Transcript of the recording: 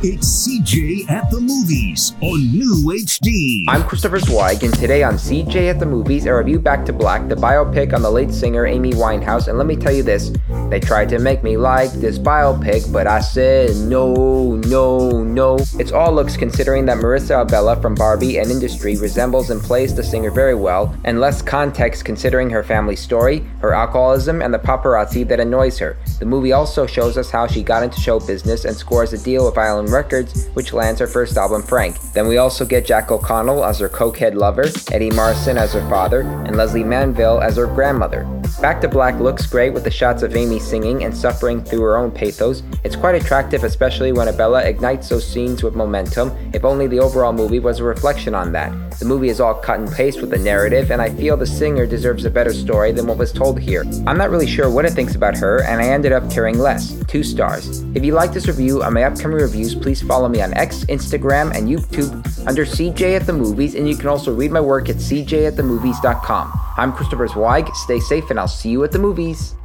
It's CJ at the Movies on New HD. I'm Christopher Zweig, and today on CJ at the Movies, I review Back to Black, the biopic on the late singer Amy Winehouse. And let me tell you this, they tried to make me like this biopic, but I said no. It's all looks considering that Marissa Abela from Barbie and Industry resembles and plays the singer very well, and less context considering her family story, her alcoholism, and the paparazzi that annoys her. The movie also shows us how she got into show business and scores a deal with Island Records, which lands her first album, Frank. Then we also get Jack O'Connell as her cokehead lover, Eddie Marsan as her father, and Leslie Manville as her grandmother. Back to Black looks great with the shots of Amy singing and suffering through her own pathos. It's quite attractive, especially when Abela ignites those scenes with momentum. If only the overall movie was a reflection on that. The movie is all cut and paste with the narrative, and I feel the singer deserves a better story than what was told here. I'm not really sure what it thinks about her, and I ended up caring less. 2 stars. If you like this review on my upcoming reviews, please follow me on X, Instagram, and YouTube under CJ at the Movies, and you can also read my work at cjatthemovies.com. I'm Christopher Zweig. Stay safe, and I'll see you at the movies.